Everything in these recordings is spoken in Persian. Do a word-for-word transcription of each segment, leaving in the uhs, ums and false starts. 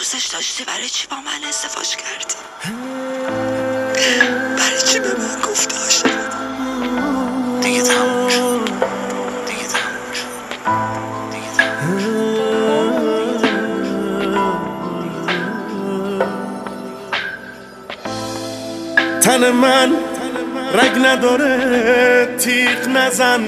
دوستش داشتی برای چی با من ازدواج کردی؟ برای چی به من گفتی عاشقت؟ دیگه تموم شد دیگه تموم شد دیگه تموم شد. تن من رگ نداره تیغ نزن،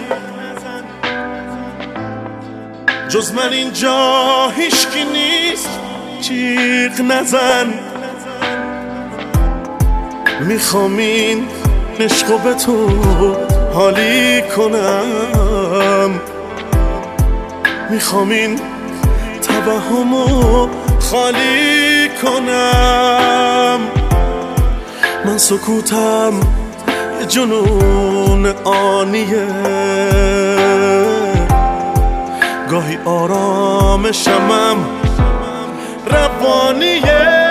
جز من اینجا هیچکی نیست جیغ نزن. میخوام این عشقو به تو حالی کنم، میخوام این توهمو خالی کنم. من سکوتم یه جنون آنیه، گاهی آرامشمم روانیه.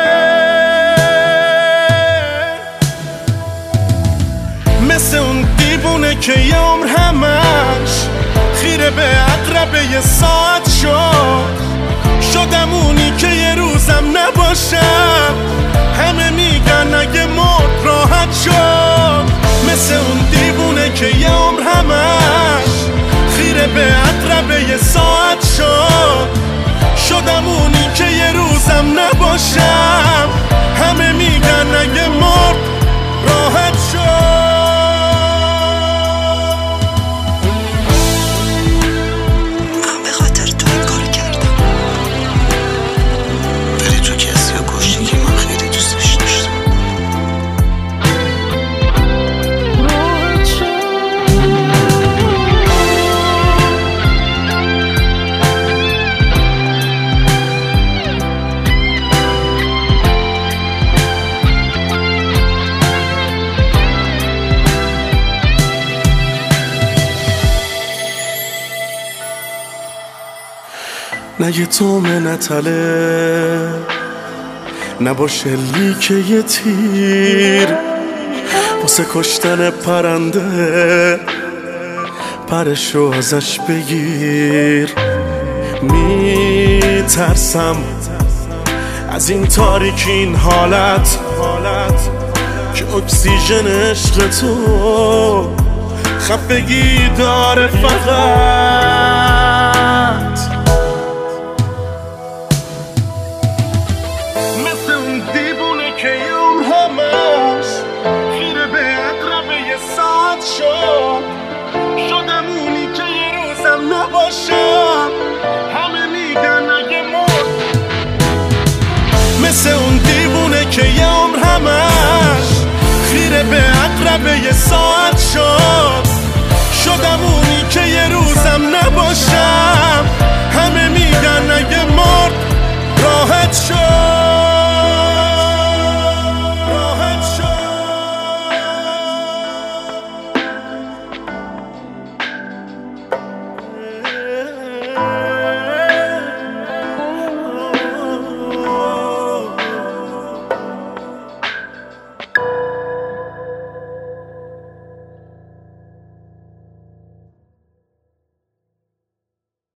مثل اون دیوونه که یه عمر همش خیره به عقربه یه ساعت شد. شدم اونی که یه روزم نباشم، همه میگن اگه مرد راحت شد. مثل اون دیوونه که یه عمر همش خیره به عقربه یه ساعت شد. شدم اونی که یه روزم نباشم، همه میگن اگه مرد راحت شد. من به خاطر تو این کار کردم، ولی تو کسی رو کشتی که من خیلی دوستش داشتم. نه یه تومه نتله نباشه لیک یه تیر، واسه کشتن پرنده پرشو ازش بگیر. میترسم از این تاریکی، این حالت که اکسیژن عشق تو خفگی داره فقط. مثل اون دیوونه که یه عمر همش خیره به عقربه یه ساعت شد. شدم اونی که یه روزم نباشم، همه میگن اگه مرد. مثل اون دیوونه که یه عمر همش خیره به عقربه یه ساعت شد. شدم اونی که